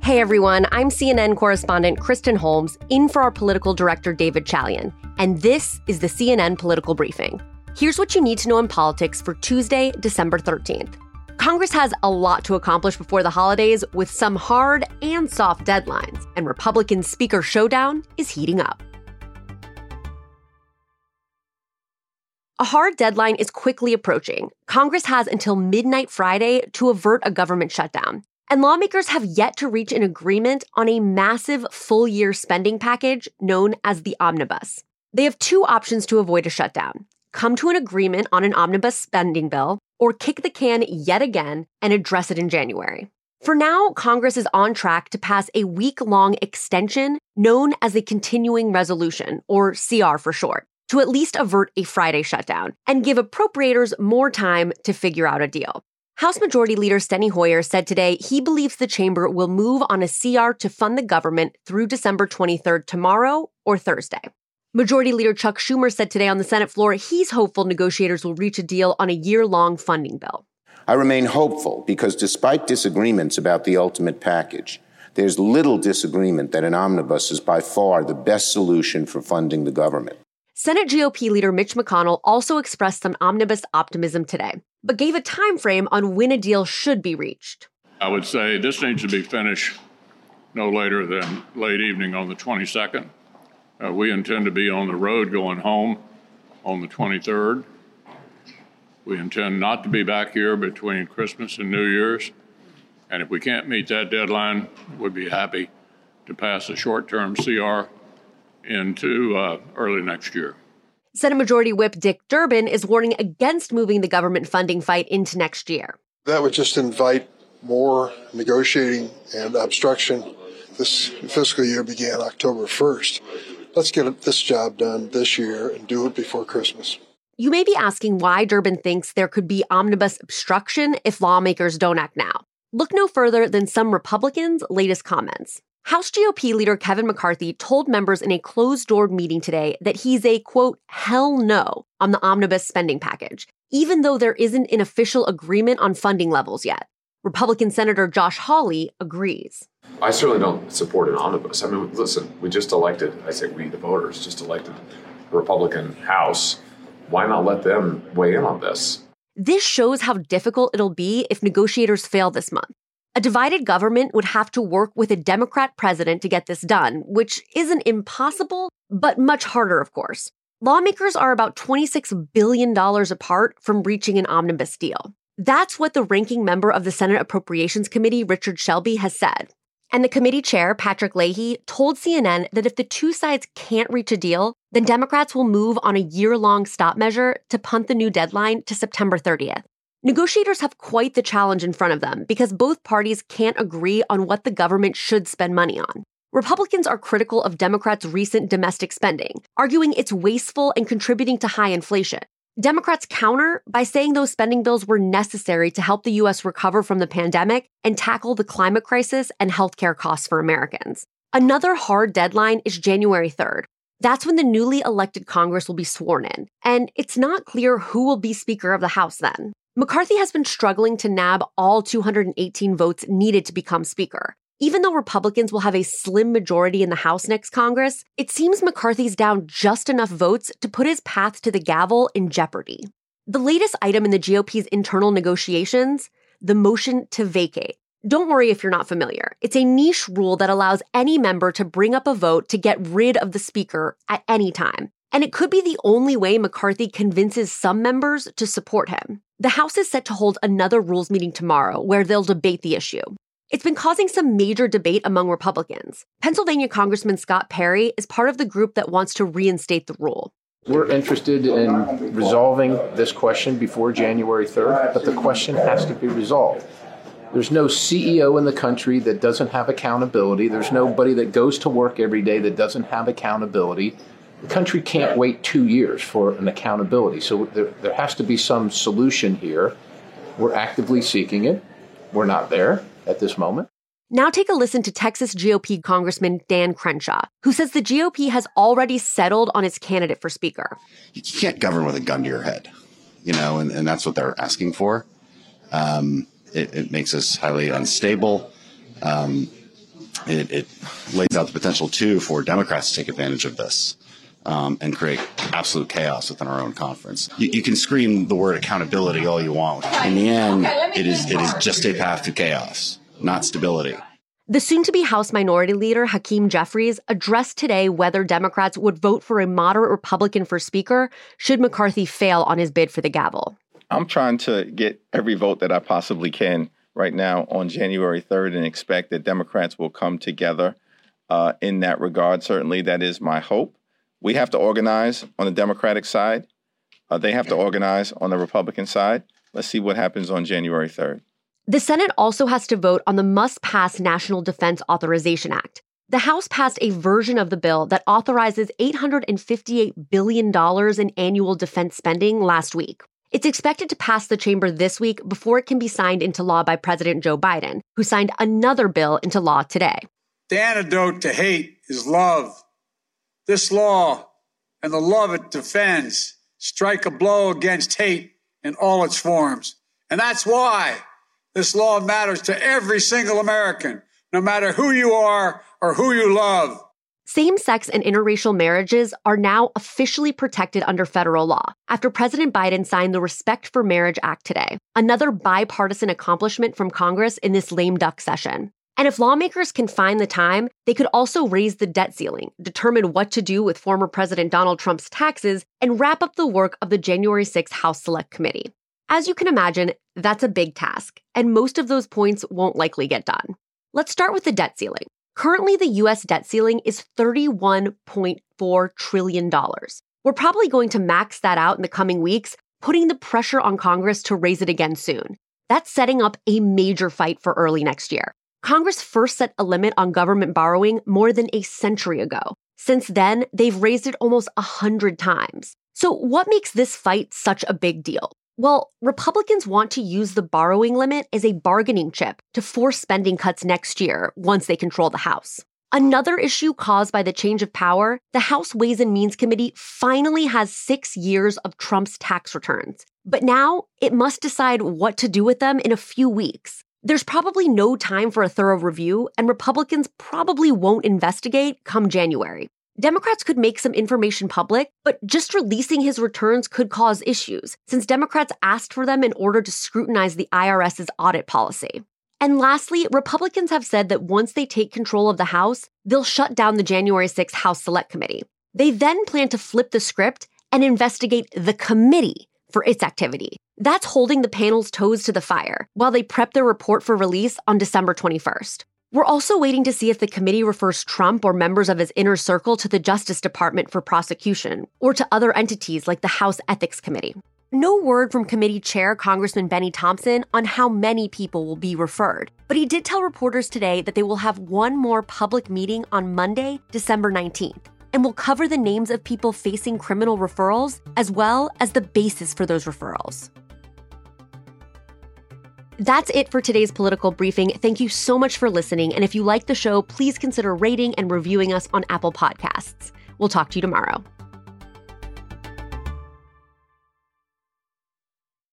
Hey everyone, I'm CNN correspondent Kristen Holmes, in for our political director David Chalian, and this is the CNN Political Briefing. Here's what you need to know in politics for Tuesday, December 13th. Congress has a lot to accomplish before the holidays, with some hard and soft deadlines, and Republican Speaker showdown is heating up. A hard deadline is quickly approaching. Congress has until midnight Friday to avert a government shutdown. And lawmakers have yet to reach an agreement on a massive full-year spending package known as the omnibus. They have two options to avoid a shutdown: come to an agreement on an omnibus spending bill, or kick the can yet again and address it in January. For now, Congress is on track to pass a week-long extension known as a continuing resolution, or CR for short, to at least avert a Friday shutdown and give appropriators more time to figure out a deal. House Majority Leader Steny Hoyer said today he believes the chamber will move on a CR to fund the government through December 23rd tomorrow or Thursday. Majority Leader Chuck Schumer said today on the Senate floor he's hopeful negotiators will reach a deal on a year-long funding bill. I remain hopeful because despite disagreements about the ultimate package, there's little disagreement that an omnibus is by far the best solution for funding the government. Senate GOP leader Mitch McConnell also expressed some omnibus optimism today, but gave a time frame on when a deal should be reached. I would say this needs to be finished no later than late evening on the 22nd. We intend to be on the road going home on the 23rd. We intend not to be back here between Christmas and New Year's. And if we can't meet that deadline, we'd be happy to pass a short-term CR into early next year. Senate Majority Whip Dick Durbin is warning against moving the government funding fight into next year. That would just invite more negotiating and obstruction. This fiscal year began October 1st. Let's get this job done this year and do it before Christmas. You may be asking why Durbin thinks there could be omnibus obstruction if lawmakers don't act now. Look no further than some Republicans' latest comments. House GOP leader Kevin McCarthy told members in a closed-door meeting today that he's a, quote, hell no on the omnibus spending package, even though there isn't an official agreement on funding levels yet. Republican Senator Josh Hawley agrees. I certainly don't support an omnibus. I mean, listen, we just elected, I say we, the voters, just elected a Republican House. Why not let them weigh in on this? This shows how difficult it'll be if negotiators fail this month. A divided government would have to work with a Democrat president to get this done, which isn't impossible, but much harder, of course. Lawmakers are about $26 billion apart from reaching an omnibus deal. That's what the ranking member of the Senate Appropriations Committee, Richard Shelby, has said. And the committee chair, Patrick Leahy, told CNN that if the two sides can't reach a deal, then Democrats will move on a year-long stop measure to punt the new deadline to September 30th. Negotiators have quite the challenge in front of them because both parties can't agree on what the government should spend money on. Republicans are critical of Democrats' recent domestic spending, arguing it's wasteful and contributing to high inflation. Democrats counter by saying those spending bills were necessary to help the U.S. recover from the pandemic and tackle the climate crisis and healthcare costs for Americans. Another hard deadline is January 3rd. That's when the newly elected Congress will be sworn in, and it's not clear who will be Speaker of the House then. McCarthy has been struggling to nab all 218 votes needed to become Speaker. Even though Republicans will have a slim majority in the House next Congress, it seems McCarthy's down just enough votes to put his path to the gavel in jeopardy. The latest item in the GOP's internal negotiations, the motion to vacate. Don't worry if you're not familiar. It's a niche rule that allows any member to bring up a vote to get rid of the Speaker at any time. And it could be the only way McCarthy convinces some members to support him. The House is set to hold another rules meeting tomorrow where they'll debate the issue. It's been causing some major debate among Republicans. Pennsylvania Congressman Scott Perry is part of the group that wants to reinstate the rule. We're interested in resolving this question before January 3rd, but the question has to be resolved. There's no CEO in the country that doesn't have accountability. There's nobody that goes to work every day that doesn't have accountability. The country can't wait 2 years for an accountability. So there has to be some solution here. We're actively seeking it. We're not there at this moment. Now take a listen to Texas GOP Congressman Dan Crenshaw, who says the GOP has already settled on its candidate for Speaker. You can't govern with a gun to your head, and that's what they're asking for. It makes us highly unstable. it lays out the potential, too, for Democrats to take advantage of this and create absolute chaos within our own conference. You can scream the word accountability all you want. In the end, it is just a path to chaos, not stability. The soon-to-be House Minority Leader, Hakeem Jeffries, addressed today whether Democrats would vote for a moderate Republican for Speaker should McCarthy fail on his bid for the gavel. I'm trying to get every vote that I possibly can right now on January 3rd and expect that Democrats will come together in that regard. Certainly, that is my hope. We have to organize on the Democratic side. They have to organize on the Republican side. Let's see what happens on January 3rd. The Senate also has to vote on the must-pass National Defense Authorization Act. The House passed a version of the bill that authorizes $858 billion in annual defense spending last week. It's expected to pass the chamber this week before it can be signed into law by President Joe Biden, who signed another bill into law today. The antidote to hate is love. This law and the love it defends strike a blow against hate in all its forms. And that's why this law matters to every single American, no matter who you are or who you love. Same-sex and interracial marriages are now officially protected under federal law after President Biden signed the Respect for Marriage Act today, another bipartisan accomplishment from Congress in this lame duck session. And if lawmakers can find the time, they could also raise the debt ceiling, determine what to do with former President Donald Trump's taxes, and wrap up the work of the January 6th House Select Committee. As you can imagine, that's a big task, and most of those points won't likely get done. Let's start with the debt ceiling. Currently, the U.S. debt ceiling is $31.4 trillion. We're probably going to max that out in the coming weeks, putting the pressure on Congress to raise it again soon. That's setting up a major fight for early next year. Congress first set a limit on government borrowing more than a century ago. Since then, they've raised it almost 100 times. So what makes this fight such a big deal? Well, Republicans want to use the borrowing limit as a bargaining chip to force spending cuts next year once they control the House. Another issue caused by the change of power, the House Ways and Means Committee finally has 6 years of Trump's tax returns. But now it must decide what to do with them in a few weeks. There's probably no time for a thorough review, and Republicans probably won't investigate come January. Democrats could make some information public, but just releasing his returns could cause issues, since Democrats asked for them in order to scrutinize the IRS's audit policy. And lastly, Republicans have said that once they take control of the House, they'll shut down the January 6th House Select Committee. They then plan to flip the script and investigate the committee for its activity. That's holding the panel's toes to the fire while they prep their report for release on December 21st. We're also waiting to see if the committee refers Trump or members of his inner circle to the Justice Department for prosecution, or to other entities like the House Ethics Committee. No word from committee chair Congressman Benny Thompson on how many people will be referred, but he did tell reporters today that they will have one more public meeting on Monday, December 19th, and will cover the names of people facing criminal referrals, as well as the basis for those referrals. That's it for today's political briefing. Thank you so much for listening. And if you like the show, please consider rating and reviewing us on Apple Podcasts. We'll talk to you tomorrow.